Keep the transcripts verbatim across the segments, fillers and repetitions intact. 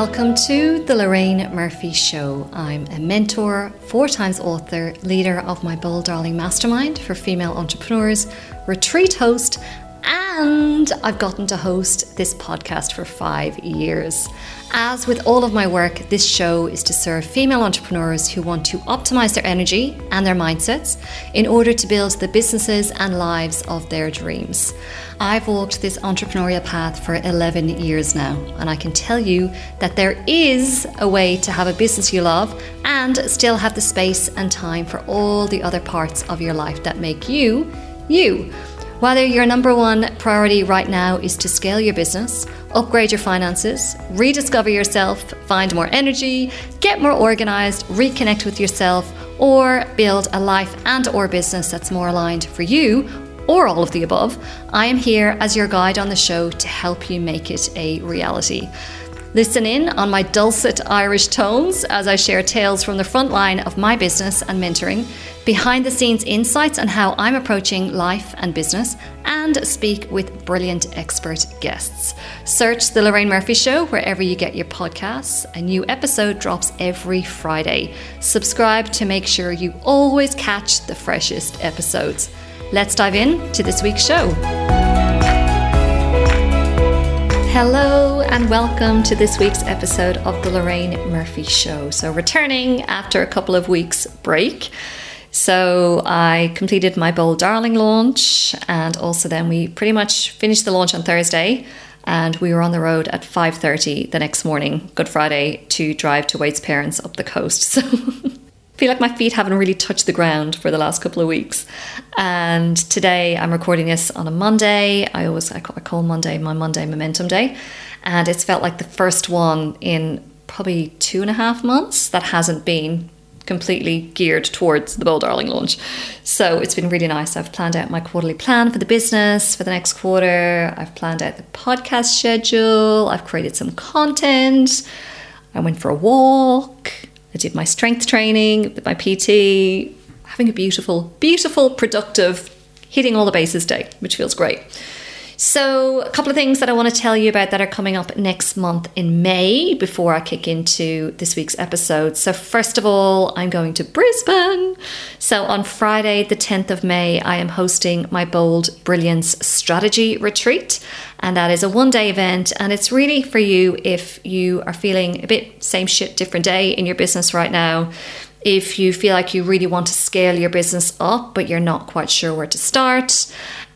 Welcome to the Lorraine Murphy Show. I'm a mentor, four times author, leader of my Bold Darling Mastermind for female entrepreneurs, retreat host, and I've gotten to host this podcast for five years. As with all of my work, this show is to serve female entrepreneurs who want to optimize their energy and their mindsets in order to build the businesses and lives of their dreams. I've walked this entrepreneurial path for eleven years now, and I can tell you that there is a way to have a business you love and still have the space and time for all the other parts of your life that make you, you. Whether your number one priority right now is to scale your business, upgrade your finances, rediscover yourself, find more energy, get more organized, reconnect with yourself, or build a life and or business that's more aligned for you, or all of the above, I am here as your guide on the show to help you make it a reality. Listen in on my dulcet Irish tones as I share tales from the front line of my business and mentoring, behind the scenes insights on how I'm approaching life and business, and speak with brilliant expert guests. Search The Lorraine Murphy Show wherever you get your podcasts. A new episode drops every Friday. Subscribe to make sure you always catch the freshest episodes. Let's dive in to this week's show. Hello and welcome to this week's episode of The Lorraine Murphy Show. So returning after a couple of weeks break. So I completed my Bold Darling launch, and also then we pretty much finished the launch on Thursday, and we were on the road at five thirty the next morning, Good Friday, to drive to Wade's parents up the coast. So I feel like my feet haven't really touched the ground for the last couple of weeks. And today I'm recording this on a Monday. I always I call, I call Monday my Monday Momentum Day. And it's felt like the first one in probably two and a half months that hasn't been completely geared towards the Bold Darling launch. So it's been really nice. I've planned out my quarterly plan for the business for the next quarter. I've planned out the podcast schedule. I've created some content. I went for a walk. I did my strength training with my P T, having a beautiful, beautiful, productive, hitting all the bases day, which feels great. So a couple of things that I want to tell you about that are coming up next month in May before I kick into this week's episode. So first of all, I'm going to Brisbane. So on Friday, the tenth of May, I am hosting my Bold Brilliance Strategy Retreat. And that is a one-day event. And it's really for you if you are feeling a bit same shit, different day in your business right now. If you feel like you really want to scale your business up, but you're not quite sure where to start,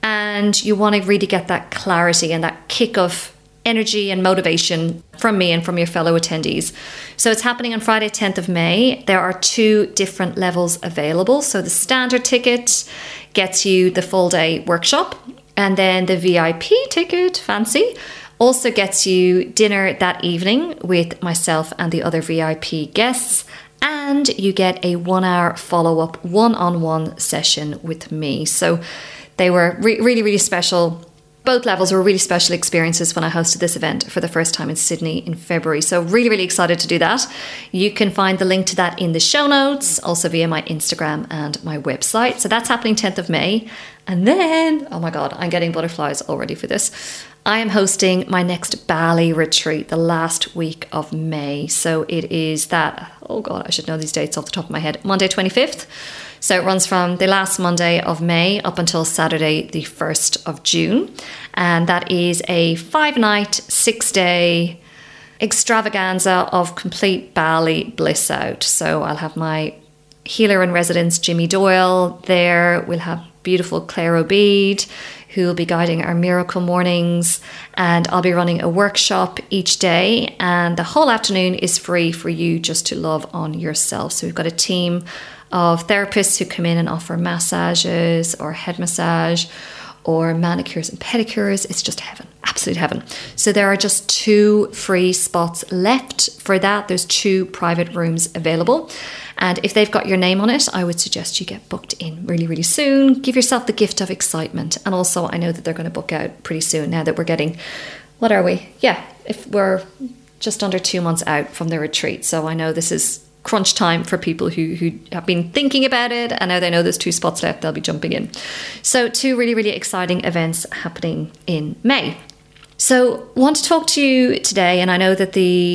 and you want to really get that clarity and that kick of energy and motivation from me and from your fellow attendees. So it's happening on Friday, tenth of May. There are two different levels available. So the standard ticket gets you the full day workshop, and then the V I P ticket, fancy, also gets you dinner that evening with myself and the other V I P guests. And you get a one hour follow-up one-on-one session with me. So they were re- really, really special. Both levels were really special experiences when I hosted this event for the first time in Sydney in February. So really, really excited to do that. You can find the link to that in the show notes, also via my Instagram and my website. So that's happening tenth of May. And then, oh my God, I'm getting butterflies already for this. I am hosting my next Bali retreat the last week of May. So it is that, oh God, I should know these dates off the top of my head, Monday twenty-fifth. So it runs from the last Monday of May up until Saturday, the first of June. And that is a five night, six day extravaganza of complete Bali bliss out. So I'll have my healer in residence, Jimmy Doyle, there. We'll have beautiful Claire Obeid, who will be guiding our miracle mornings, and I'll be running a workshop each day, and the whole afternoon is free for you just to love on yourself. So we've got a team of therapists who come in and offer massages or head massage or manicures and pedicures. It's just heaven, absolute heaven. So there are just two free spots left for that. There's two private rooms available. And if they've got your name on it, I would suggest you get booked in really, really soon. Give yourself the gift of excitement. And also, I know that they're going to book out pretty soon now that we're getting, what are we? Yeah, if we're just under two months out from the retreat. So I know this is crunch time for people who, who have been thinking about it, and now they know there's two spots left, they'll be jumping in. So two really, really exciting events happening in May. So I want to talk to you today, and I know that the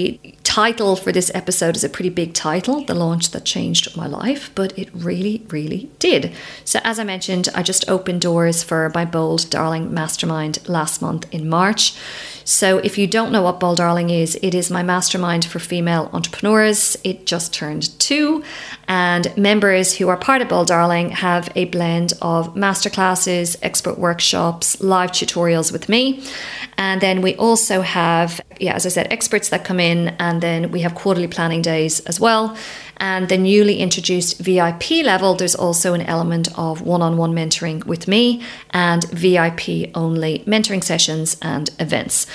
title for this episode is a pretty big title, the launch that changed my life, but it really, really did. So as I mentioned, I just opened doors for my Bold Darling Mastermind last month in March. So if you don't know what Bold Darling is, it is my mastermind for female entrepreneurs. It just turned two, and members who are part of Bold Darling have a blend of masterclasses, expert workshops, live tutorials with me. And then we also have, yeah, as I said, experts that come in, and then we have quarterly planning days as well. And the newly introduced V I P level, there's also an element of one-on-one mentoring with me and V I P only mentoring sessions and events.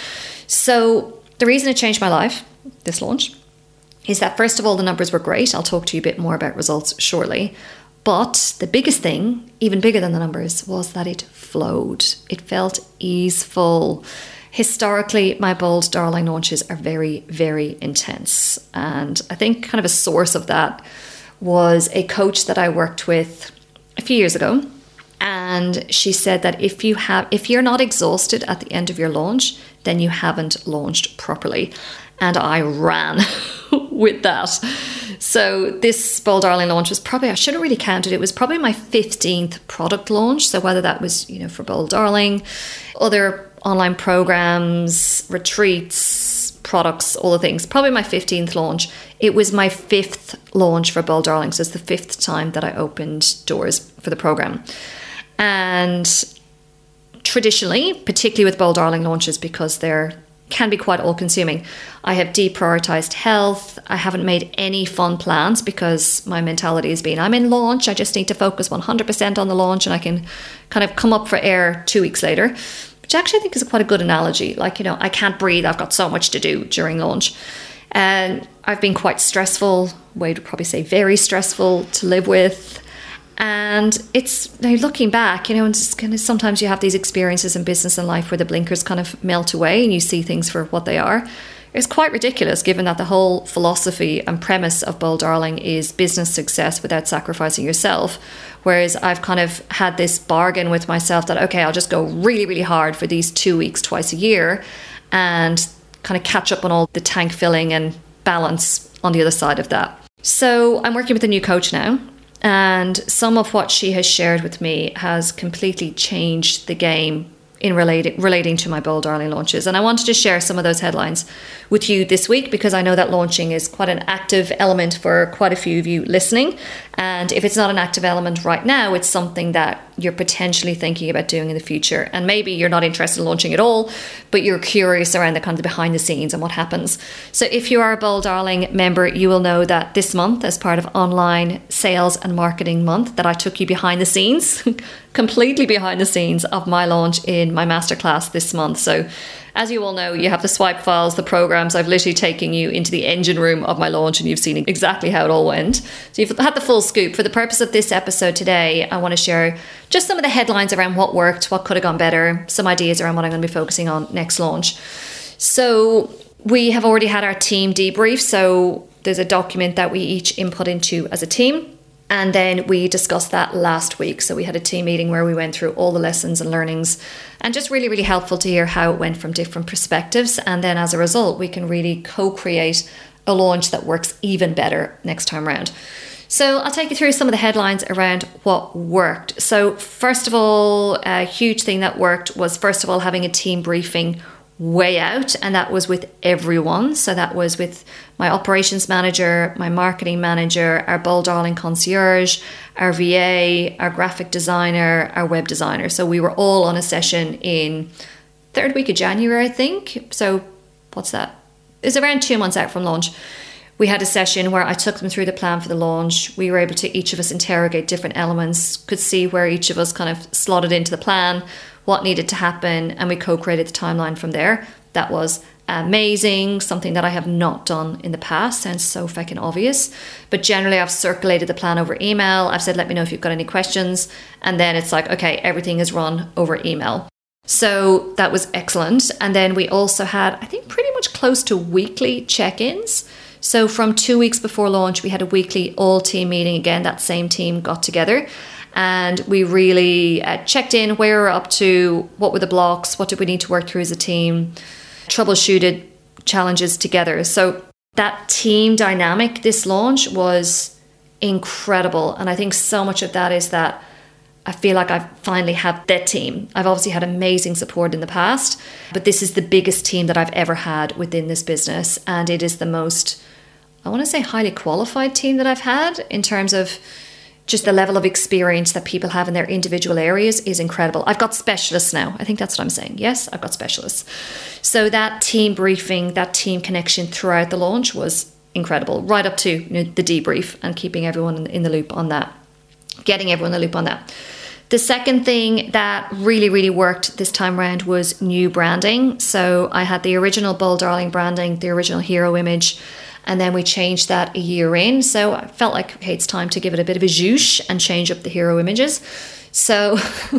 So the reason it changed my life, this launch, is that first of all, the numbers were great. I'll talk to you a bit more about results shortly. But the biggest thing, even bigger than the numbers, was that it flowed. It felt easeful. Historically, my Bold Darling launches are very, very intense. And I think kind of a source of that was a coach that I worked with a few years ago. And she said that if you have, if you're not exhausted at the end of your launch, then you haven't launched properly. And I ran with that. So this Bold Darling launch was probably, I shouldn't really count it, it was probably my fifteenth product launch. So whether that was, you know, for Bold Darling, other online programs, retreats, products, all the things, probably my fifteenth launch. It was my fifth launch for Bold Darling. So it's the fifth time that I opened doors for the program. And traditionally, particularly with Bold Darling launches, because they're can be quite all-consuming, I have deprioritized health. I haven't made any fun plans because my mentality has been, I'm in launch, I just need to focus one hundred percent on the launch and I can kind of come up for air two weeks later, which actually I think is quite a good analogy. Like, you know, I can't breathe, I've got so much to do during launch. And I've been quite stressful, Wade would probably say very stressful to live with. And it's, now looking back, you know, and it's kind of, sometimes you have these experiences in business and life where the blinkers kind of melt away and you see things for what they are. It's quite ridiculous given that the whole philosophy and premise of Bold Darling is business success without sacrificing yourself. Whereas I've kind of had this bargain with myself that, okay, I'll just go really, really hard for these two weeks twice a year and kind of catch up on all the tank filling and balance on the other side of that. So I'm working with a new coach now. And some of what she has shared with me has completely changed the game in relating relating to my Bold Darling launches. And I wanted to share some of those headlines with you this week because I know that launching is quite an active element for quite a few of you listening. And if it's not an active element right now, it's something that you're potentially thinking about doing in the future. And maybe you're not interested in launching at all, but you're curious around the kind of the behind the scenes and what happens. So if you are a Bold Darling member, you will know that this month, as part of Online Sales and Marketing Month, that I took you behind the scenes, completely behind the scenes of my launch in my masterclass this month. So as you all know, you have the swipe files, the programs. I've literally taken you into the engine room of my launch and you've seen exactly how it all went. So you've had the full scoop. For the purpose of this episode today, I want to share just some of the headlines around what worked, what could have gone better, some ideas around what I'm going to be focusing on next launch. So we have already had our team debrief. So there's a document that we each input into as a team. And then we discussed that last week. So we had a team meeting where we went through all the lessons and learnings, and just really, really helpful to hear how it went from different perspectives. And then as a result, we can really co-create a launch that works even better next time around. So I'll take you through some of the headlines around what worked. So first of all, a huge thing that worked was, first of all, having a team briefing way out, and that was with everyone. So that was with my operations manager, my marketing manager, our Bold Darling concierge, our V A, our graphic designer, our web designer. So we were all on a session in third week of January, I think. So what's that? It's around two months out from launch. We had a session where I took them through the plan for the launch. We were able to, each of us, interrogate different elements, could see where each of us kind of slotted into the plan, what needed to happen, and we co-created the timeline from there. That was amazing, something that I have not done in the past. Sounds so fucking obvious, but generally I've circulated the plan over email. I've said, let me know if you've got any questions, and then it's like, okay, everything is run over email. So that was excellent. And then we also had, I think, pretty much close to weekly check-ins. So from two weeks before launch, we had a weekly all team meeting. Again, that same team got together and we really uh, checked in where we're up to, what were the blocks, what did we need to work through as a team, troubleshooted challenges together. So That team dynamic, this launch was incredible. And I think so much of that is that I feel like I've finally had that team. I've obviously had amazing support in the past, but this is the biggest team that I've ever had within this business. And it is the most, I want to say, highly qualified team that I've had in terms of just the level of experience that people have in their individual areas is incredible. I've got specialists now. I think that's what I'm saying. Yes, I've got specialists. So that team briefing, that team connection throughout the launch was incredible, right up to, you know, the debrief and keeping everyone in the loop on that, getting everyone in the loop on that. The second thing that really, really worked this time around was new branding. So I had the original Bold Darling branding, the original hero image, and then we changed that a year in. So I felt like, okay, it's time to give it a bit of a zhoosh and change up the hero images. So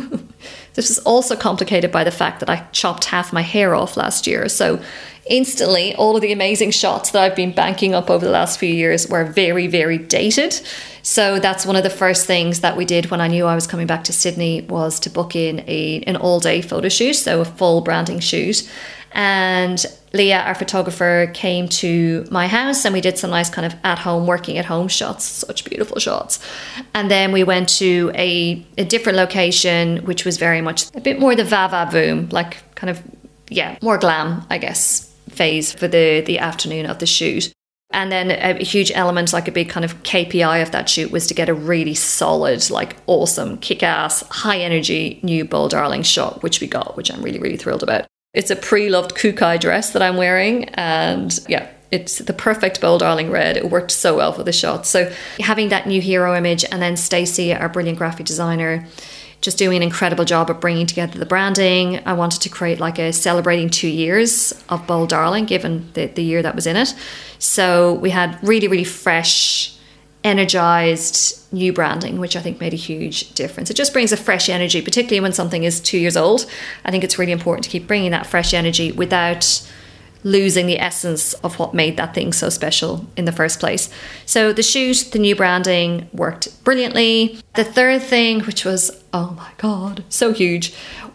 this is also complicated by the fact that I chopped half my hair off last year. So instantly, all of the amazing shots that I've been banking up over the last few years were very, very dated. So that's one of the first things that we did when I knew I was coming back to Sydney, was to book in a an all-day photo shoot, so a full branding shoot. And Leah, our photographer, came to my house and we did some nice kind of at-home, working at home shots, such beautiful shots. And then we went to a, a different location, which was very much a bit more the va-va-voom, like kind of, yeah, more glam, I guess, phase for the, the afternoon of the shoot. And then a, a huge element, like a big kind of K P I of that shoot, was to get a really solid, like awesome, kick-ass, high-energy new Bold Darling shot, which we got, which I'm really, really thrilled about. It's a pre-loved Kukai dress that I'm wearing, and yeah, it's the perfect Bold Darling red. It worked so well for the shot. So having that new hero image, and then Stacey, our brilliant graphic designer, just doing an incredible job of bringing together the branding. I wanted to create like a celebrating two years of Bold Darling, given the, the year that was in it. So we had really, really fresh, energized new branding, which I think made a huge difference. It just brings a fresh energy, particularly when something is two years old. I think it's really important to keep bringing that fresh energy without losing the essence of what made that thing so special in the first place. So the shoot, the new branding worked brilliantly. The third thing, which was, oh my God, so huge,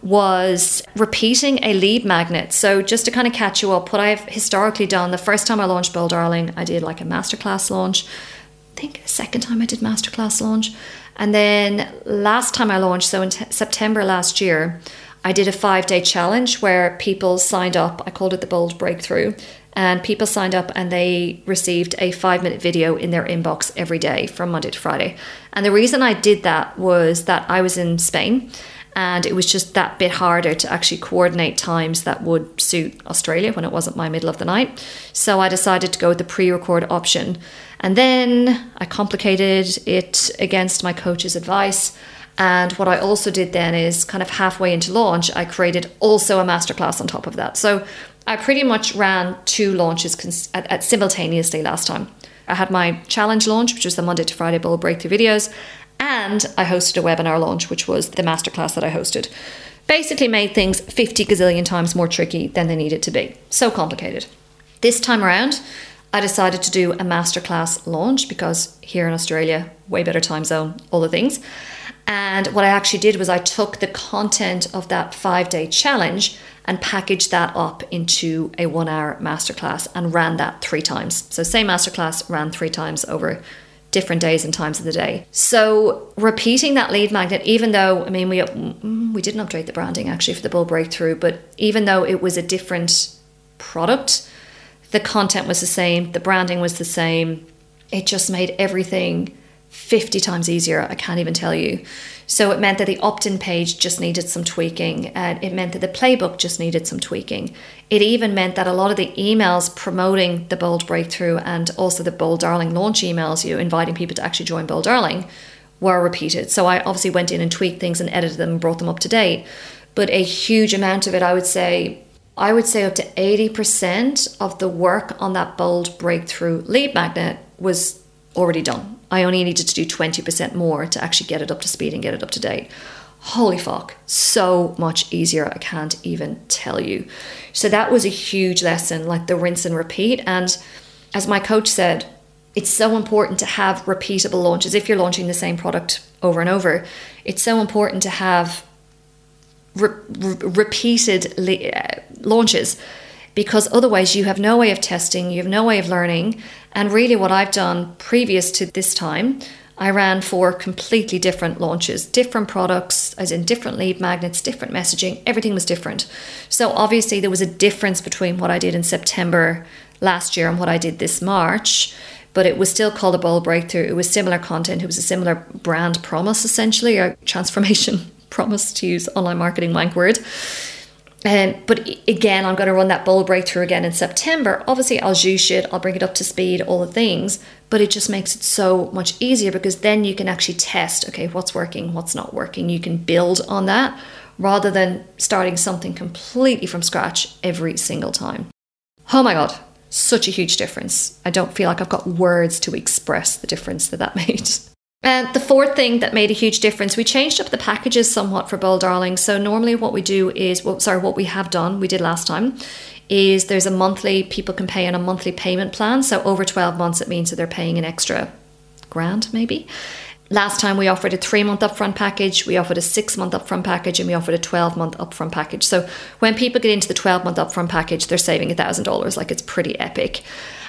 was repeating a lead magnet. So just to kind of catch you up, what I've historically done, the first time I launched Bold Darling, I did like a masterclass launch. I think the second time I did masterclass launch. And then last time I launched, so in t- September last year, I did a five-day challenge where people signed up. I called it the Bold Breakthrough. And people signed up and they received a five-minute video in their inbox every day from Monday to Friday. And the reason I did that was that I was in Spain, and it was just that bit harder to actually coordinate times that would suit Australia when it wasn't my middle of the night. So I decided to go with the pre-record option. And then I complicated it against my coach's advice. And what I also did then is kind of halfway into launch, I created also a masterclass on top of that. So I pretty much ran two launches cons- at, at simultaneously last time. I had my challenge launch, which was the Monday to Friday Bold Breakthrough videos. And I hosted a webinar launch, which was the masterclass that I hosted. Basically made things fifty gazillion times more tricky than they needed to be. So complicated. This time around, I decided to do a masterclass launch because here in Australia, way better time zone, all the things. And what I actually did was I took the content of that five-day challenge and packaged that up into a one-hour masterclass and ran that three times. So same masterclass, ran three times over different days and times of the day. So repeating that lead magnet, even though, I mean, we we didn't update the branding actually for the Bold Breakthrough, but even though it was a different product, the content was the same, the branding was the same. It just made everything fifty times easier. I can't even tell you. So it meant that the opt-in page just needed some tweaking, and it meant that the playbook just needed some tweaking. It even meant that a lot of the emails promoting the Bold Breakthrough and also the Bold Darling launch emails, you know, inviting people to actually join Bold Darling, were repeated. So I obviously went in and tweaked things and edited them and brought them up to date. But a huge amount of it, I would say, I would say up to eighty percent of the work on that Bold Breakthrough lead magnet was already done. I only needed to do twenty percent more to actually get it up to speed and get it up to date. Holy fuck, so much easier. I can't even tell you. So that was a huge lesson, like the rinse and repeat. And as my coach said, it's so important to have repeatable launches. If you're launching the same product over and over, it's so important to have re- re- repeated le- uh, launches. because otherwise you have no way of testing, you have no way of learning. And really what I've done previous to this time, I ran four completely different launches, different products, as in different lead magnets, different messaging, everything was different. So obviously there was a difference between what I did in September last year and what I did this March, but it was still called a bold breakthrough. It was similar content. It was a similar brand promise, essentially, or transformation promise, to use online marketing wank word. Um, but again, I'm going to run that bold breakthrough again in September. Obviously, I'll juice it, I'll bring it up to speed, all the things, but it just makes it so much easier because then you can actually test, okay, what's working, what's not working. You can build on that rather than starting something completely from scratch every single time. Oh my God, such a huge difference. I don't feel like I've got words to express the difference that that made. And the fourth thing that made a huge difference, we changed up the packages somewhat for Bold Darling. So normally what we do is, well, sorry, what we have done, we did last time, is there's a monthly, people can pay on a monthly payment plan. So over twelve months, it means that they're paying an extra grand maybe. Last time we offered a three month upfront package, we offered a six month upfront package, and we offered a twelve month upfront package. So when people get into the twelve month upfront package, they're saving one thousand dollars. Like, it's pretty epic.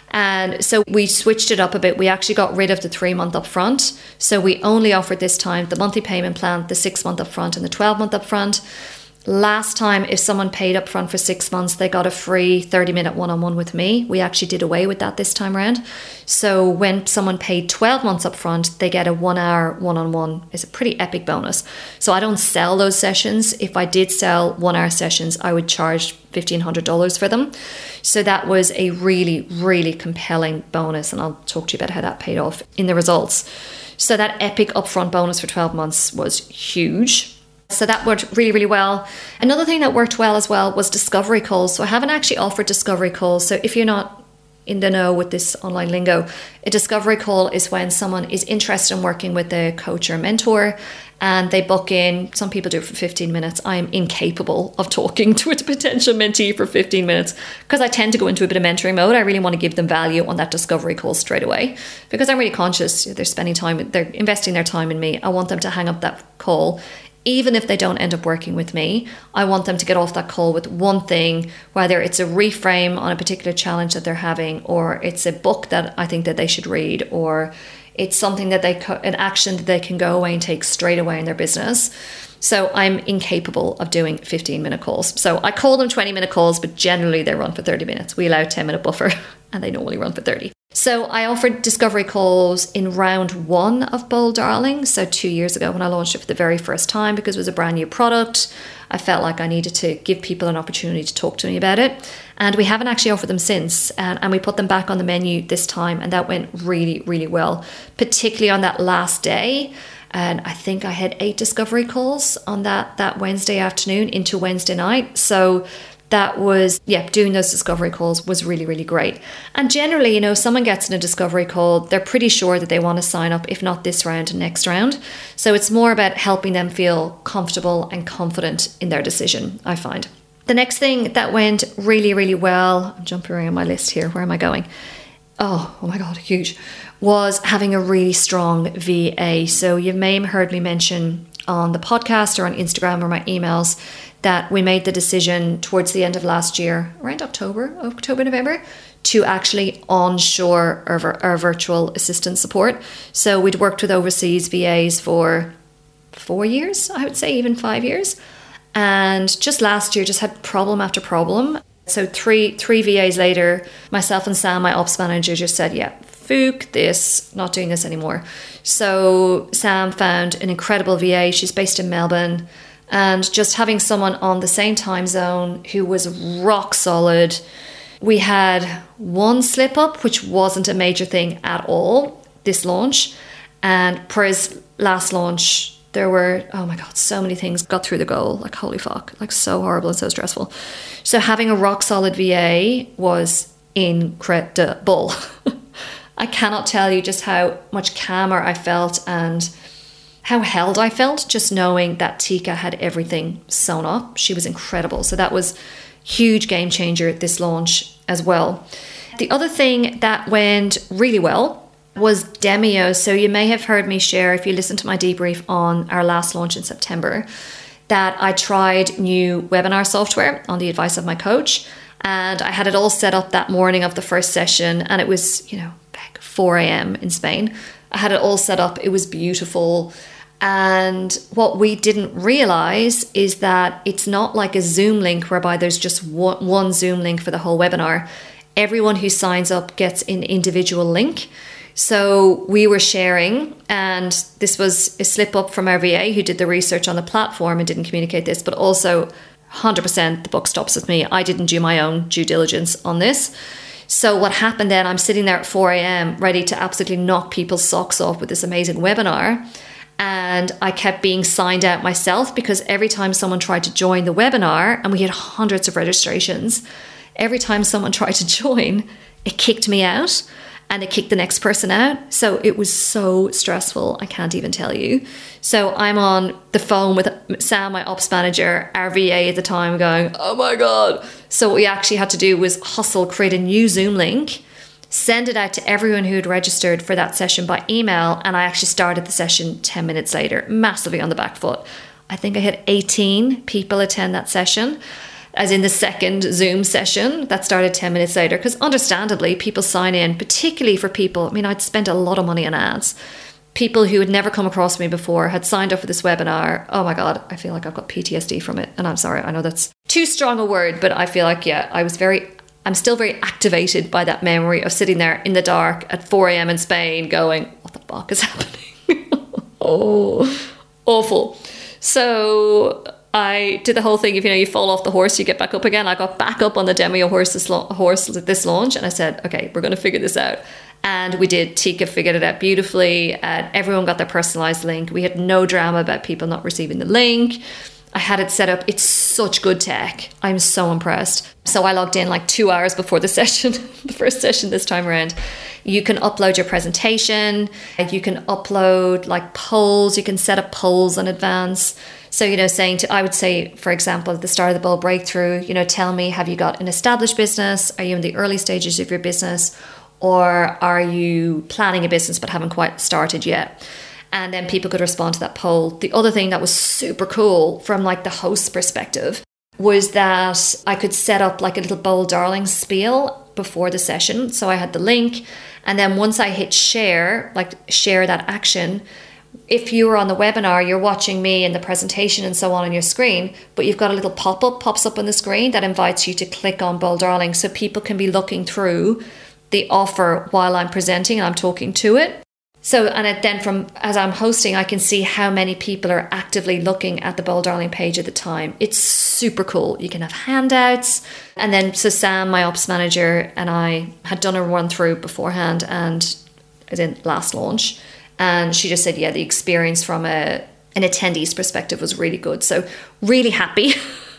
And so we switched it up a bit. We actually got rid of the three month upfront. So we only offered this time the monthly payment plan, the six month upfront, and the twelve month upfront. Last time, if someone paid upfront for six months, they got a free thirty minute one-on-one with me. We actually did away with that this time around. So when someone paid twelve months upfront, they get a one hour one-on-one. It's a pretty epic bonus. So I don't sell those sessions. If I did sell one hour sessions, I would charge fifteen hundred dollars for them. So that was a really, really compelling bonus. And I'll talk to you about how that paid off in the results. So that epic upfront bonus for twelve months was huge. So that worked really, really well. Another thing that worked well as well was discovery calls. So I haven't actually offered discovery calls. So if you're not in the know with this online lingo, a discovery call is when someone is interested in working with a coach or mentor and they book in. Some people do it for fifteen minutes. I am incapable of talking to a potential mentee for fifteen minutes because I tend to go into a bit of mentoring mode. I really want to give them value on that discovery call straight away because I'm really conscious they're spending time, they're investing their time in me. I want them to hang up that call. Even if they don't end up working with me, I want them to get off that call with one thing, whether it's a reframe on a particular challenge that they're having, or it's a book that I think that they should read, or it's something that they, co- an action that they can go away and take straight away in their business. So I'm incapable of doing fifteen minute calls. So I call them twenty minute calls, but generally they run for thirty minutes. We allow ten minute buffer and they normally run for thirty. So I offered discovery calls in round one of Bold Darling. So two years ago when I launched it for the very first time, because it was a brand new product, I felt like I needed to give people an opportunity to talk to me about it. And we haven't actually offered them since. And, and we put them back on the menu this time. And that went really, really well, particularly on that last day. And I think I had eight discovery calls on that, that Wednesday afternoon into Wednesday night. So that was, yeah, doing those discovery calls was really, really great. And generally, you know, if someone gets in a discovery call, they're pretty sure that they want to sign up, if not this round, next round. So it's more about helping them feel comfortable and confident in their decision, I find. The next thing that went really, really well, I'm jumping around my list here. Where am I going? Oh, oh my God, huge, was having a really strong V A. So you may have heard me mention on the podcast or on Instagram or my emails that we made the decision towards the end of last year, around October, October, November, to actually onshore our, our virtual assistant support. So we'd worked with overseas V As for four years, I would say, even five years. And just last year, just had problem after problem. So three three V As later, myself and Sam, my ops manager, just said, yeah, Fook this, not doing this anymore. So Sam found an incredible V A. She's based in Melbourne. And just having someone on the same time zone who was rock solid. We had one slip up, which wasn't a major thing at all, this launch. And per his last launch, there were, oh my God, so many things got through the goal. Like, holy fuck, like so horrible and so stressful. So having a rock solid V A was incredible. I cannot tell you just how much calmer I felt and how held I felt just knowing that Tika had everything sewn up. She was incredible. So that was huge game changer at this launch as well. The other thing that went really well was Demio. So you may have heard me share, if you listen to my debrief on our last launch in September, that I tried new webinar software on the advice of my coach. And I had it all set up that morning of the first session, and it was, you know, like four a.m. in Spain. I had it all set up. It was beautiful. And what we didn't realize is that it's not like a Zoom link whereby there's just one, one Zoom link for the whole webinar. Everyone who signs up gets an individual link. So we were sharing, and this was a slip up from our V A who did the research on the platform and didn't communicate this, but also one hundred percent the buck stops with me. I didn't do my own due diligence on this. So what happened then, I'm sitting there at four a.m. ready to absolutely knock people's socks off with this amazing webinar. And I kept being signed out myself, because every time someone tried to join the webinar, and we had hundreds of registrations, every time someone tried to join, it kicked me out and it kicked the next person out. So it was so stressful, I can't even tell you. So I'm on the phone with Sam, my ops manager, our V A at the time, going, oh my God. So what we actually had to do was hustle, create a new Zoom link, send it out to everyone who had registered for that session by email. And I actually started the session ten minutes later, massively on the back foot. I think I had eighteen people attend that session, as in the second Zoom session that started ten minutes later. Because understandably, people sign in, particularly for people, I mean, I'd spent a lot of money on ads. People who had never come across me before had signed up for this webinar. Oh my God, I feel like I've got P T S D from it. And I'm sorry, I know that's too strong a word, but I feel like, yeah, I was very... I'm still very activated by that memory of sitting there in the dark at four a.m. in Spain going, what the fuck is happening? Oh, awful. So I did the whole thing. If you know, you fall off the horse, you get back up again. I got back up on the Demio horse this, la- horse this launch, and I said, okay, we're going to figure this out. And we did. Tika figured it out beautifully. And everyone got their personalized link. We had no drama about people not receiving the link. I had it set up. It's such good tech. I'm so impressed. So I logged in like two hours before the session, the first session this time around. You can upload your presentation. You can upload like polls. You can set up polls in advance. So, you know, saying to, I would say, for example, at the start of the Bold Breakthrough, you know, tell me, have you got an established business? Are you in the early stages of your business? Or are you planning a business but haven't quite started yet? And then people could respond to that poll. The other thing that was super cool from like the host's perspective was that I could set up like a little Bold Darling spiel before the session. So I had the link, and then once I hit share, like share that action, if you were on the webinar, you're watching me and the presentation and so on on your screen, but you've got a little pop-up pops up on the screen that invites you to click on Bold Darling, so people can be looking through the offer while I'm presenting and I'm talking to it. So, and it then from, as I'm hosting, I can see how many people are actively looking at the Bold Darling page at the time. It's super cool. You can have handouts. And then, so Sam, my ops manager, and I had done a run through beforehand, and I did last launch. And she just said, yeah, the experience from a an attendee's perspective was really good. So really happy.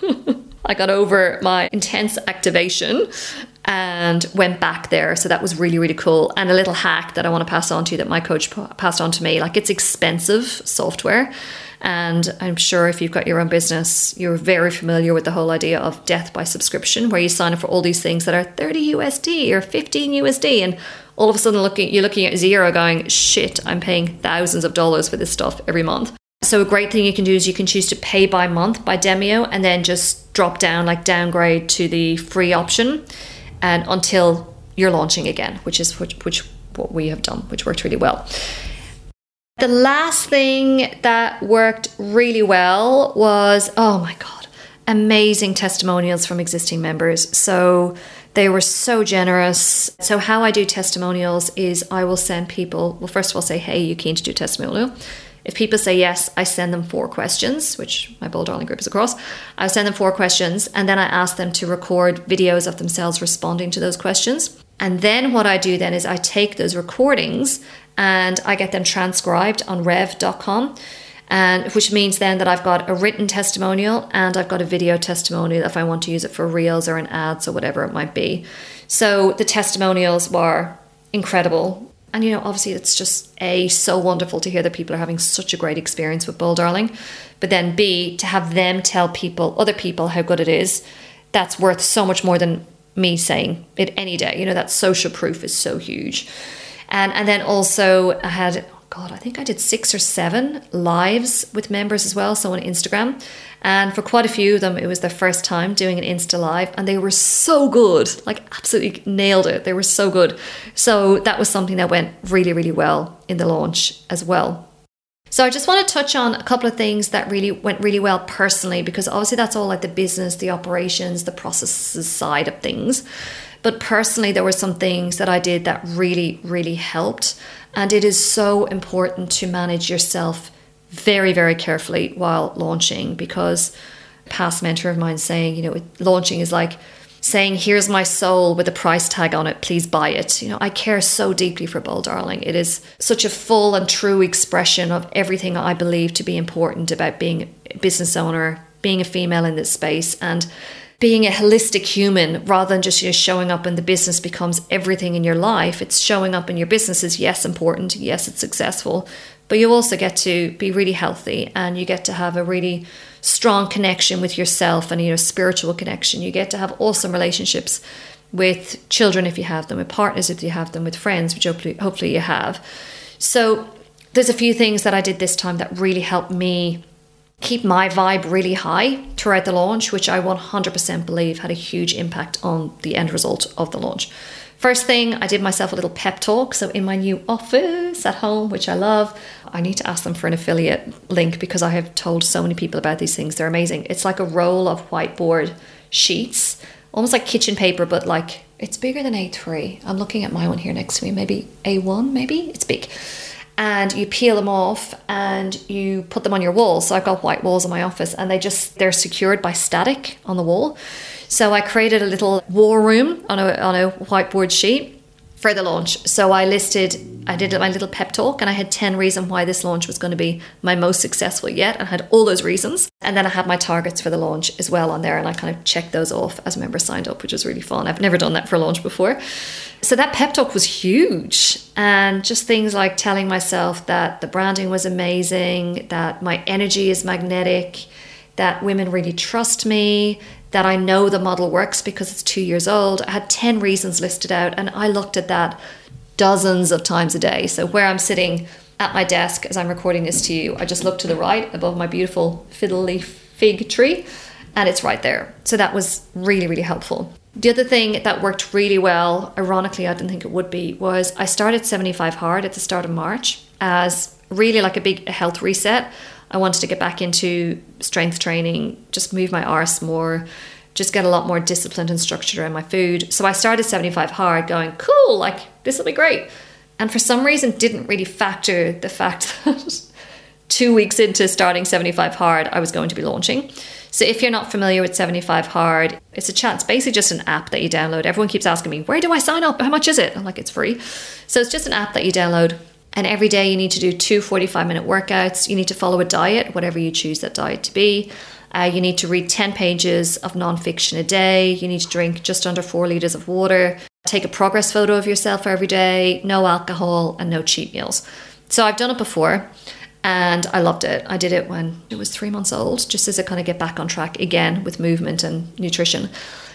I got over my intense activation and went back there. So that was really, really cool. And a little hack that I want to pass on to you that my coach passed on to me, like it's expensive software. And I'm sure if you've got your own business, you're very familiar with the whole idea of death by subscription, where you sign up for all these things that are thirty U S D or fifteen U S D. And all of a sudden looking, you're looking at zero going, shit, I'm paying thousands of dollars for this stuff every month. So a great thing you can do is you can choose to pay by month by Demio and then just drop down, like downgrade to the free option, and until you're launching again, which is which, which what we have done, which worked really well. The last thing that worked really well was, oh my God, amazing testimonials from existing members. So they were so generous. So how I do testimonials is I will send people, well, first of all, say, hey, you keen to do testimonial? If people say yes, I send them four questions, which my Bold Darling group is across. I send them four questions, and then I ask them to record videos of themselves responding to those questions. And then what I do then is I take those recordings and I get them transcribed on rev dot com, and which means then that I've got a written testimonial and I've got a video testimonial if I want to use it for reels or an ads or whatever it might be. So the testimonials were incredible. And, you know, obviously it's just A, so wonderful to hear that people are having such a great experience with Bold Darling. But then B, to have them tell people, other people, how good it is, that's worth so much more than me saying it any day. You know, that social proof is so huge. And and then also I had God, I think I did six or seven lives with members as well, so on Instagram. And for quite a few of them, it was their first time doing an Insta Live, and they were so good, like absolutely nailed it. They were so good. So that was something that went really, really well in the launch as well. So I just want to touch on a couple of things that really went really well personally, because obviously that's all like the business, the operations, the processes side of things. But personally, there were some things that I did that really, really helped. And it is so important to manage yourself very, very carefully while launching, because a past mentor of mine saying, you know, launching is like saying, here's my soul with a price tag on it, please buy it. You know, I care so deeply for Bold Darling. It is such a full and true expression of everything I believe to be important about being a business owner, being a female in this space, and being a holistic human, rather than just, you know, showing up in the business becomes everything in your life. It's showing up in your business is, yes, important. Yes, it's successful. But you also get to be really healthy, and you get to have a really strong connection with yourself, and, you know, spiritual connection. You get to have awesome relationships with children if you have them, with partners if you have them, with friends, which hopefully, hopefully you have. So there's a few things that I did this time that really helped me keep my vibe really high throughout the launch, which I one hundred percent believe had a huge impact on the end result of the launch. First thing, I did myself a little pep talk. So in my new office at home, which I love, I need to ask them for an affiliate link, because I have told so many people about these things. They're amazing. It's like a roll of whiteboard sheets, almost like kitchen paper, but like it's bigger than A three. I'm looking at my one here next to me, maybe A one, maybe? It's big. And you peel them off and you put them on your wall. So I've got white walls in my office, and they just, they're secured by static on the wall. So I created a little war room on a on a whiteboard sheet for the launch. So I listed, I did my little pep talk, and I had ten reasons why this launch was going to be my most successful yet, and I had all those reasons. And then I had my targets for the launch as well on there, and I kind of checked those off as members signed up, which was really fun. I've never done that for a launch before. So that pep talk was huge, and just things like telling myself that the branding was amazing, that my energy is magnetic, that women really trust me, that I know the model works because it's two years old. I had ten reasons listed out, and I looked at that dozens of times a day. So where I'm sitting at my desk as I'm recording this to you, I just look to the right above my beautiful fiddle leaf fig tree, and it's right there. So that was really, really helpful. The other thing that worked really well, ironically, I didn't think it would be, was I started seventy-five Hard at the start of March as really like a big health reset. I wanted to get back into strength training, just move my arse more, just get a lot more disciplined and structured around my food. So I started seventy-five Hard going, cool, like this will be great. And for some reason didn't really factor the fact that two weeks into starting seventy-five Hard, I was going to be launching. So if you're not familiar with seventy-five Hard, it's a chat. It's basically just an app that you download. Everyone keeps asking me, where do I sign up? How much is it? I'm like, it's free. So it's just an app that you download. And every day you need to do two forty-five minute workouts. You need to follow a diet, whatever you choose that diet to be. Uh, you need to read ten pages of nonfiction a day. You need to drink just under four litres of water. Take a progress photo of yourself every day. No alcohol and no cheat meals. So I've done it before and I loved it. I did it when it was three months old, just as I kind of get back on track again with movement and nutrition.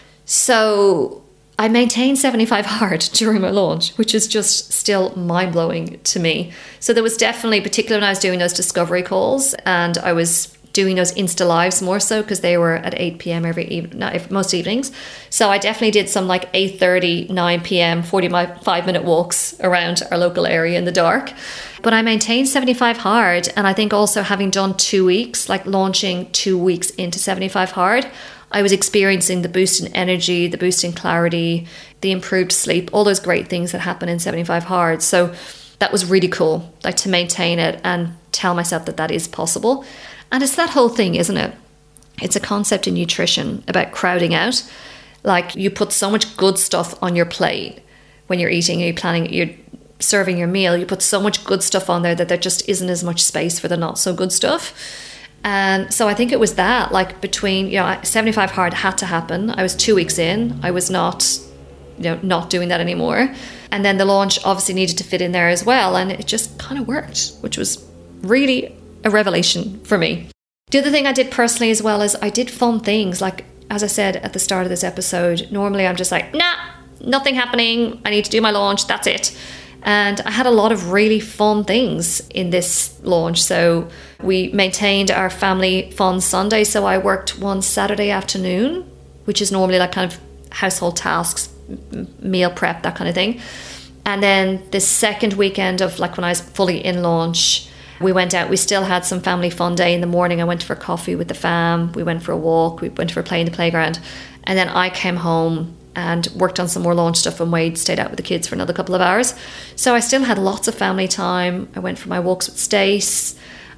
So I maintained seventy-five Hard during my launch, which is just still mind-blowing to me. So there was definitely, particularly when I was doing those discovery calls and I was doing those Insta Lives more so because they were at eight p.m. every evening, not most evenings. So I definitely did some like eight thirty, nine p.m. forty-five minute walks around our local area in the dark. But I maintained seventy-five Hard, and I think also having done two weeks, like launching two weeks into seventy-five Hard, I was experiencing the boost in energy, the boost in clarity, the improved sleep, all those great things that happen in seventy-five Hard. So that was really cool, like to maintain it and tell myself that that is possible. And it's that whole thing, isn't it? It's a concept in nutrition about crowding out. Like you put so much good stuff on your plate when you're eating, you're planning, you're serving your meal, you put so much good stuff on there that there just isn't as much space for the not so good stuff. And so I think it was that, like between, you know, seventy-five Hard had to happen. I was two weeks in. I was not, you know, not doing that anymore. And then the launch obviously needed to fit in there as well. And it just kind of worked, which was really a revelation for me. The other thing I did personally as well is I did fun things. Like, as I said at the start of this episode, normally I'm just like, nah, nothing happening. I need to do my launch. That's it. And I had a lot of really fun things in this launch. So we maintained our family fun Sunday. So I worked one Saturday afternoon, which is normally like kind of household tasks, meal prep, that kind of thing. And then the second weekend of like when I was fully in launch, we went out. We still had some family fun day in the morning. I went for coffee with the fam. We went for a walk. We went for a play in the playground. And then I came home and worked on some more launch stuff, and Wade stayed out with the kids for another couple of hours. So I still had lots of family time. I went for my walks with Stace.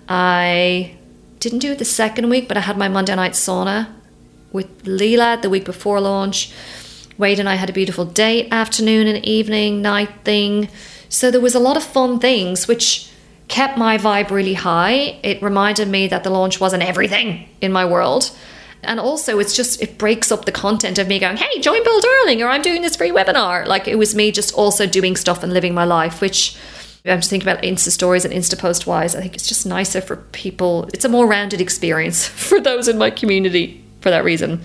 I didn't do it the second week, but I had my Monday night sauna with Leela the week before launch. Wade and I had a beautiful date, afternoon and evening, night thing. So there was a lot of fun things, which kept my vibe really high. It reminded me that the launch wasn't everything in my world. And also it's just, it breaks up the content of me going, hey, join Build Darling, or I'm doing this free webinar. Like it was me just also doing stuff and living my life, which I'm just thinking about Insta stories and Insta post wise. I think it's just nicer for people. It's a more rounded experience for those in my community for that reason.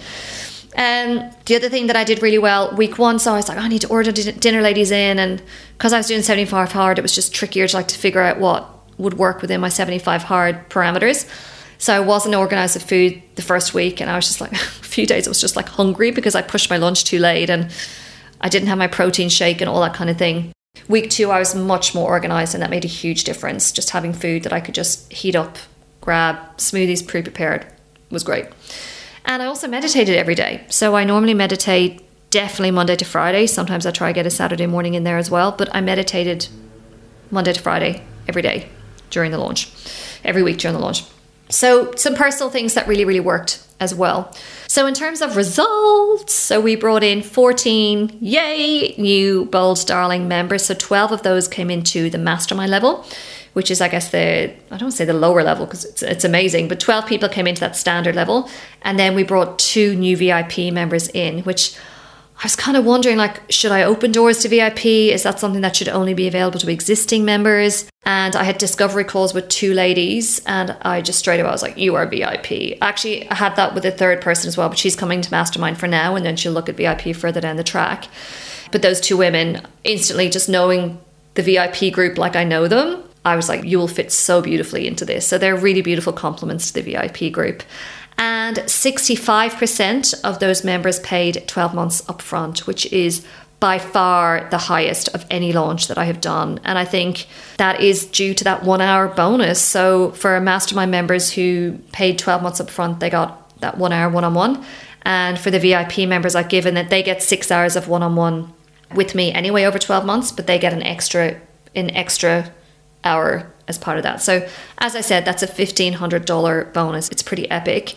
And the other thing that I did really well, week one, so I was like, oh, I need to order dinner ladies in. And because I was doing seventy-five hard, it was just trickier to like to figure out what would work within my seventy-five hard parameters. So I wasn't organised with food the first week. And I was just like, a few days, I was just like hungry because I pushed my lunch too late and I didn't have my protein shake and all that kind of thing. Week two, I was much more organised, and that made a huge difference. Just having food that I could just heat up, grab, smoothies pre-prepared was great. And I also meditated every day. So I normally meditate definitely Monday to Friday. Sometimes I try to get a Saturday morning in there as well. But I meditated Monday to Friday every day during the launch, every week during the launch. So some personal things that really, really worked as well. So in terms of results, so we brought in fourteen, yay, new Bold Darling members. So twelve of those came into the mastermind level, which is, I guess, the, I don't say the lower level because it's, it's amazing, but twelve people came into that standard level. And then we brought two new V I P members in, which I was kind of wondering, like, should I open doors to V I P? Is that something that should only be available to existing members? And I had discovery calls with two ladies, and I just straight away I was like, you are V I P. Actually, I had that with a third person as well, but she's coming to Mastermind for now, and then she'll look at V I P further down the track. But those two women, instantly just knowing the V I P group like I know them, I was like, you will fit so beautifully into this. So they're really beautiful compliments to the V I P group. And sixty-five percent of those members paid twelve months upfront, which is by far the highest of any launch that I have done. And I think that is due to that one hour bonus. So for mastermind members who paid twelve months upfront, they got that one hour one-on-one. And for the V I P members, I've given that they get six hours of one-on-one with me anyway over twelve months, but they get an extra, an extra hour as part of that. So as I said, that's a fifteen hundred dollars bonus. It's pretty epic.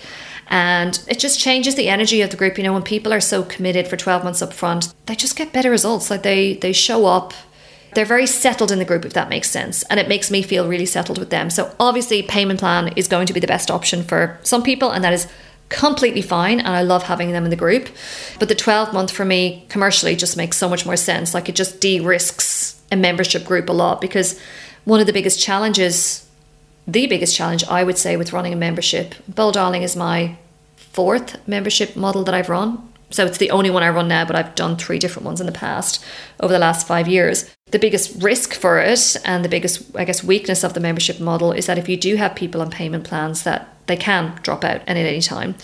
And it just changes the energy of the group. You know, when people are so committed for twelve months up front, they just get better results. Like they, they show up, they're very settled in the group, if that makes sense. And it makes me feel really settled with them. So obviously payment plan is going to be the best option for some people, and that is completely fine. And I love having them in the group. But the twelve month for me commercially just makes so much more sense. Like it just de-risks a membership group a lot, because one of the biggest challenges, the biggest challenge I would say with running a membership, Bold Darling is my fourth membership model that I've run. So it's the only one I run now, but I've done three different ones in the past over the last five years. The biggest risk for it and the biggest, I guess, weakness of the membership model is that if you do have people on payment plans, that they can drop out and at any time.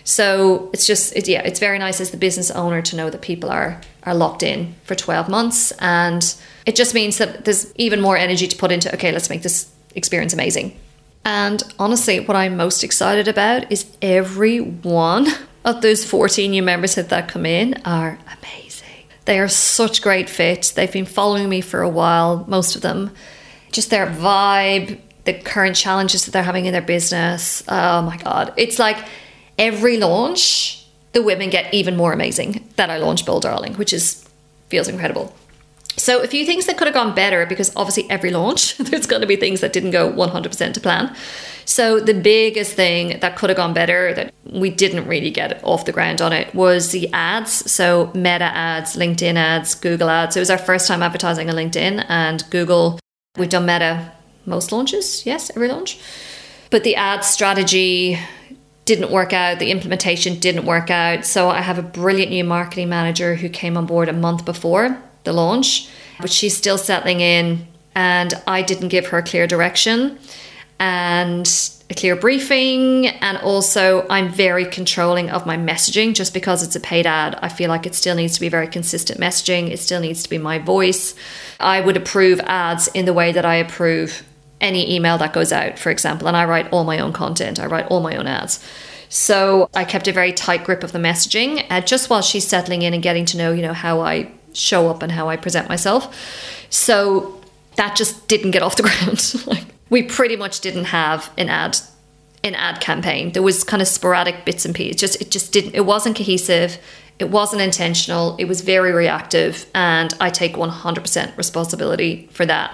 So it's just, it, yeah, it's very nice as the business owner to know that people are are locked in for twelve months. And it just means that there's even more energy to put into, okay, let's make this experience amazing. And honestly, what I'm most excited about is every one of those fourteen new members that come in are amazing. They are such great fit. They've been following me for a while, most of them. Just their vibe, the current challenges that they're having in their business. Oh my God. It's like every launch, the women get even more amazing that I launched Bold Darling, which is feels incredible. So a few things that could have gone better, because obviously every launch, there's going to be things that didn't go one hundred percent to plan. So the biggest thing that could have gone better, that we didn't really get off the ground on it, was the ads. So Meta ads, LinkedIn ads, Google ads. It was our first time advertising on LinkedIn and Google. We've done Meta most launches, yes, every launch. But the ad strategy didn't work out. The implementation didn't work out. So I have a brilliant new marketing manager who came on board a month before. the launch, but she's still settling in, and I didn't give her clear direction and a clear briefing. And also I'm very controlling of my messaging. Just because it's a paid ad, I feel like it still needs to be very consistent messaging. It still needs to be my voice. I would approve ads in the way that I approve any email that goes out, for example, and I write all my own content. I write all my own ads. So I kept a very tight grip of the messaging, uh, just while she's settling in and getting to know, you know, how I show up and how I present myself. So that just didn't get off the ground. Like, we pretty much didn't have an ad, an ad campaign. There was kind of sporadic bits and pieces. Just it just didn't. It wasn't cohesive. It wasn't intentional. It was very reactive, and I take one hundred percent responsibility for that.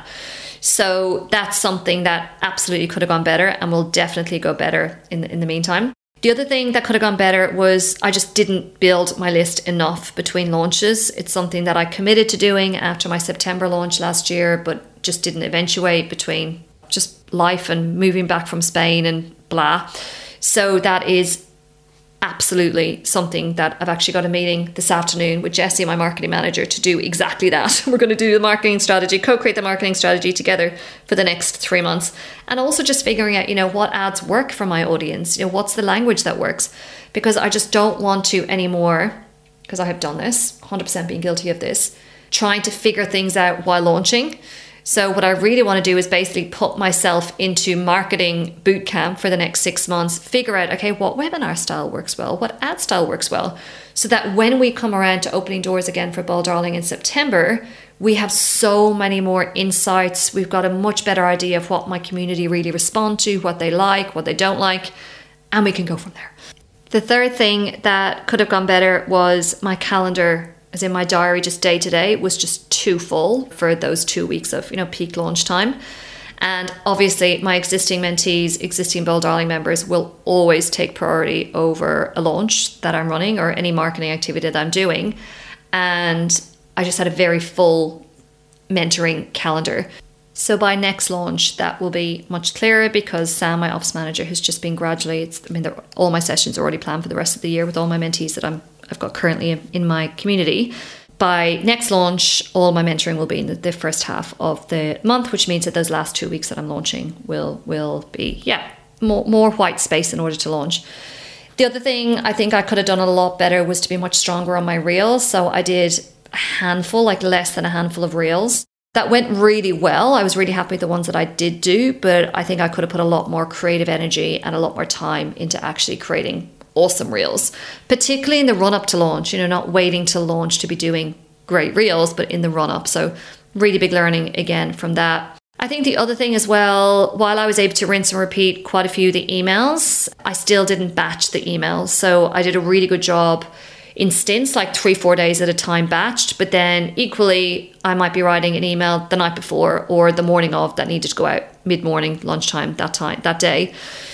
So that's something that absolutely could have gone better, and will definitely go better in the, in the meantime. The other thing that could have gone better was I just didn't build my list enough between launches. It's something that I committed to doing after my September launch last year, but just didn't eventuate between just life and moving back from Spain and blah. So that is absolutely something that I've actually got a meeting this afternoon with Jessie, my marketing manager, to do exactly that. We're going to do the marketing strategy, co-create the marketing strategy together for the next three months. And also just figuring out, you know, what ads work for my audience, you know, what's the language that works, because I just don't want to anymore, because I have done this, one hundred percent being guilty of this, trying to figure things out while launching. So what I really want to do is basically put myself into marketing boot camp for the next six months, figure out, okay, what webinar style works well, what ad style works well, so that when we come around to opening doors again for Bold Darling in September, we have so many more insights. We've got a much better idea of what my community really respond to, what they like, what they don't like, and we can go from there. The third thing that could have gone better was my calendar, as in my diary, just day to day, was just too full for those two weeks of, you know, peak launch time. And obviously my existing mentees, existing Bold Darling members will always take priority over a launch that I'm running or any marketing activity that I'm doing. And I just had a very full mentoring calendar. So by next launch, that will be much clearer, because Sam, my ops manager, has just been gradually, it's, I mean, all my sessions are already planned for the rest of the year with all my mentees that I'm I've got currently in my community. By next launch, all my mentoring will be in the, the first half of the month, which means that those last two weeks that I'm launching will will be, yeah, more, more white space in order to launch. The other thing I think I could have done a lot better was to be much stronger on my reels. So I did a handful, like less than a handful of reels. That went really well. I was really happy with the ones that I did do, but I think I could have put a lot more creative energy and a lot more time into actually creating awesome reels, particularly in the run up to launch, you know, not waiting till launch to be doing great reels, but in the run up. So really big learning again from that. I think the other thing as well, while I was able to rinse and repeat quite a few of the emails, I still didn't batch the emails. So I did a really good job in stints, like three, four days at a time batched. But then equally, I might be writing an email the night before or the morning of that needed to go out mid-morning, lunchtime, that time, that day.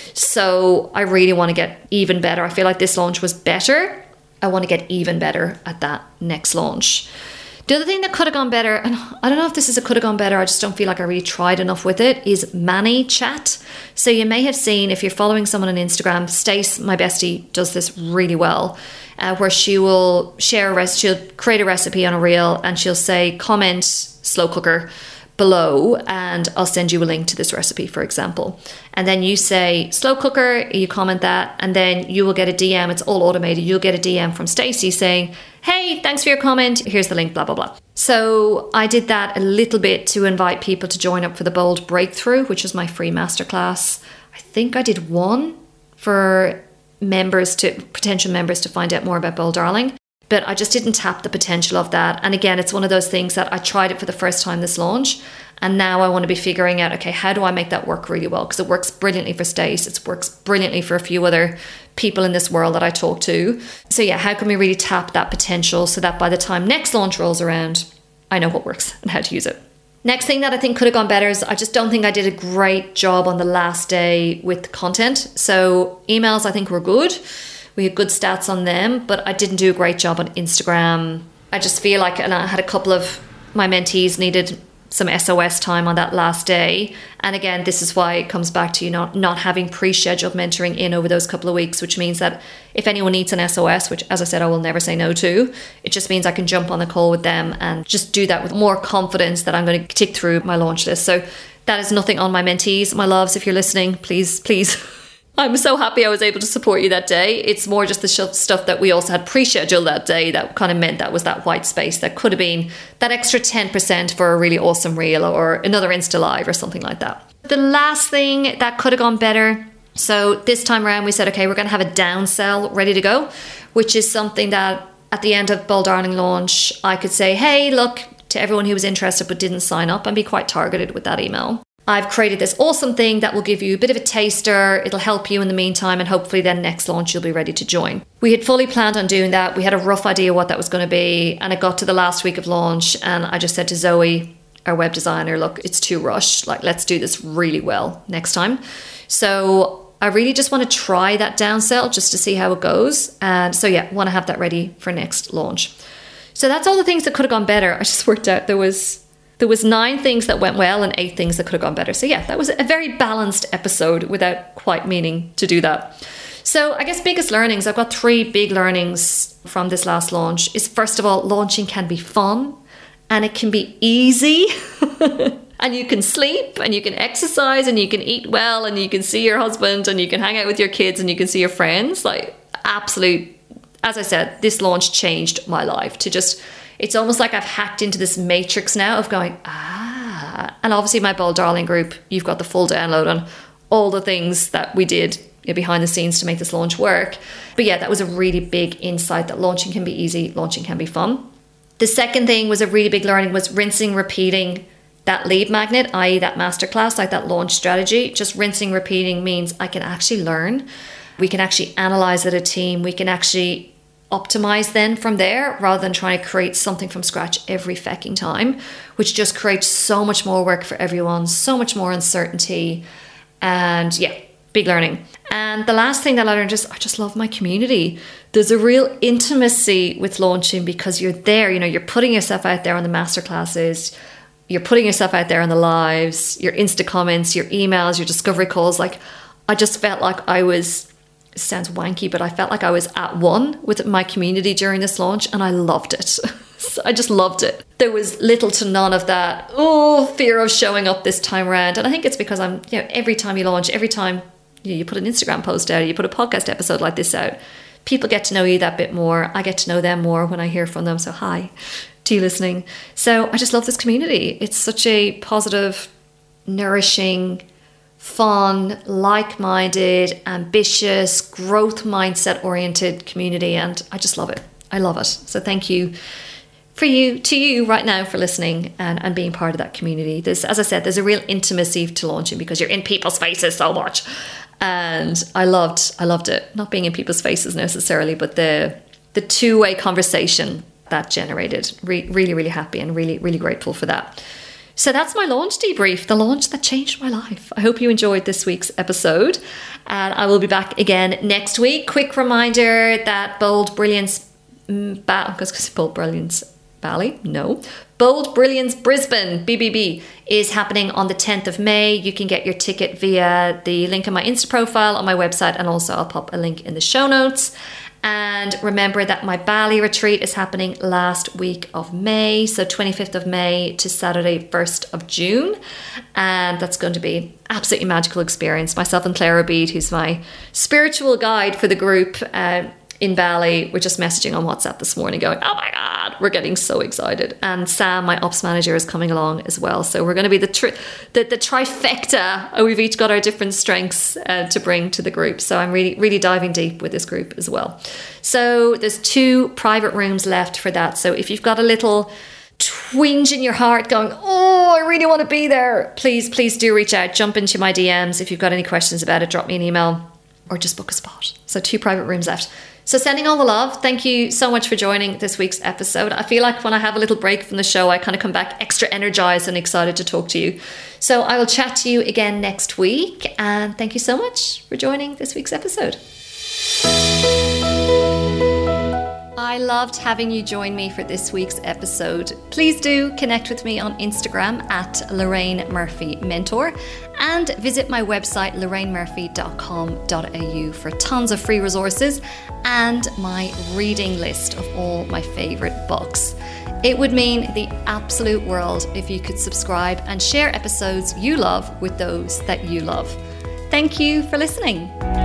So I really want to get even better. I feel like this launch was better. I want to get even better at that next launch. The other thing that could have gone better, and I don't know if this is a could have gone better, I just don't feel like I really tried enough with it, is ManyChat. So you may have seen, if you're following someone on Instagram, Stace, my bestie, does this really well, uh, where she will share a recipe, she'll create a recipe on a reel and she'll say, comment slow cooker below and I'll send you a link to this recipe, for example. And then you say slow cooker, you comment that, and then you will get a D M. It's all automated. You'll get a D M from Stacey saying, hey, thanks for your comment. Here's the link, blah, blah, blah. So I did that a little bit to invite people to join up for the Bold Breakthrough, which was my free masterclass. I think I did one for members to potential members to find out more about Bold Darling. But I just didn't tap the potential of that. And again, it's one of those things that I tried it for the first time this launch. And now I want to be figuring out, okay, how do I make that work really well? Because it works brilliantly for Stace. It works brilliantly for a few other people in this world that I talk to. So yeah, how can we really tap that potential so that by the time next launch rolls around, I know what works and how to use it. Next thing that I think could have gone better is I just don't think I did a great job on the last day with content. So emails I think were good. We had good stats on them, but I didn't do a great job on Instagram. I just feel like, and I had a couple of my mentees needed some S O S time on that last day. And again, this is why it comes back to you not, not having pre-scheduled mentoring in over those couple of weeks, which means that if anyone needs an S O S, which as I said, I will never say no to, it just means I can jump on the call with them and just do that with more confidence that I'm going to tick through my launch list. So that is nothing on my mentees. My loves, if you're listening, please, please. I'm so happy I was able to support you that day. It's more just the stuff that we also had pre-scheduled that day that kind of meant that was that white space that could have been that extra ten percent for a really awesome reel or another Insta Live or something like that. The last thing that could have gone better. So this time around we said, okay, we're going to have a downsell ready to go, which is something that at the end of Bold Darling launch, I could say, hey, look, to everyone who was interested but didn't sign up, and be quite targeted with that email. I've created this awesome thing that will give you a bit of a taster. It'll help you in the meantime, and hopefully then next launch you'll be ready to join. We had fully planned on doing that. We had a rough idea what that was going to be, and it got to the last week of launch and I just said to Zoe, our web designer, look, it's too rushed. Like, let's do this really well next time. So I really just want to try that downsell just to see how it goes. And so yeah, want to have that ready for next launch. So that's all the things that could have gone better. I just worked out there was There was nine things that went well and eight things that could have gone better. So yeah, that was a very balanced episode without quite meaning to do that. So I guess biggest learnings, I've got three big learnings from this last launch is, first of all, launching can be fun and it can be easy. And you can sleep and you can exercise and you can eat well and you can see your husband and you can hang out with your kids and you can see your friends. Like, absolute, as I said, this launch changed my life to just... It's almost like I've hacked into this matrix now of going, ah. And obviously my Bold Darling group, you've got the full download on all the things that we did behind the scenes to make this launch work. But yeah, that was a really big insight that launching can be easy, launching can be fun. The second thing was a really big learning was rinsing, repeating that lead magnet, that is that masterclass, like that launch strategy. Just rinsing, repeating means I can actually learn. We can actually analyze as a team. We can actually optimize then from there rather than trying to create something from scratch every fucking time, which just creates so much more work for everyone, so much more uncertainty. And yeah, big learning. And the last thing that I learned is I just love my community. There's a real intimacy with launching because you're there, you know, you're putting yourself out there on the masterclasses, you're putting yourself out there on the lives, your Insta comments, your emails, your discovery calls. Like, I just felt like I was... It sounds wanky, but I felt like I was at one with my community during this launch and I loved it. I just loved it. There was little to none of that, oh, fear of showing up this time around. And I think it's because I'm, you know, every time you launch, every time you know, you put an Instagram post out, you put a podcast episode like this out, people get to know you that bit more. I get to know them more when I hear from them. So hi to you listening. So I just love this community. It's such a positive, nourishing, fun, like-minded, ambitious, growth mindset oriented community, and I just love it. I love it. So thank you for you to you right now for listening and, and being part of that community. There's, as I said, there's a real intimacy to launching because you're in people's faces so much. And I loved I loved it. Not being in people's faces necessarily, but the the two-way conversation that generated. Re- really, really happy and really, really grateful for that. So that's my launch debrief, the launch that changed my life. I hope you enjoyed this week's episode, and I will be back again next week. Quick reminder that Bold Brilliance, mm, ba- I was going to say Bold Brilliance Bali, no. Bold Brilliance Brisbane, B B B, is happening on the tenth of May. You can get your ticket via the link on my Insta profile on my website, and also I'll pop a link in the show notes. And remember that my Bali retreat is happening last week of May, so twenty-fifth of May to Saturday first of June. And that's going to be absolutely magical experience. Myself and Clara Bede, who's my spiritual guide for the group uh, in Bali, we're just messaging on WhatsApp this morning going, oh my God, we're getting so excited. And Sam, my ops manager, is coming along as well. So we're going to be the tri- the, the trifecta. We've each got our different strengths uh, to bring to the group. So I'm really, really diving deep with this group as well. So there's two private rooms left for that. So if you've got a little twinge in your heart going, oh, I really want to be there, please, please do reach out. Jump into my D Ms. If you've got any questions about it, drop me an email or just book a spot. So two private rooms left. So sending all the love. Thank you so much for joining this week's episode. I feel like when I have a little break from the show, I kind of come back extra energized and excited to talk to you. So I will chat to you again next week. And thank you so much for joining this week's episode. I loved having you join me for this week's episode. Please do connect with me on Instagram at Lorraine Murphy Mentor and visit my website lorraine murphy dot com dot a u for tons of free resources and my reading list of all my favourite books. It would mean the absolute world if you could subscribe and share episodes you love with those that you love. Thank you for listening.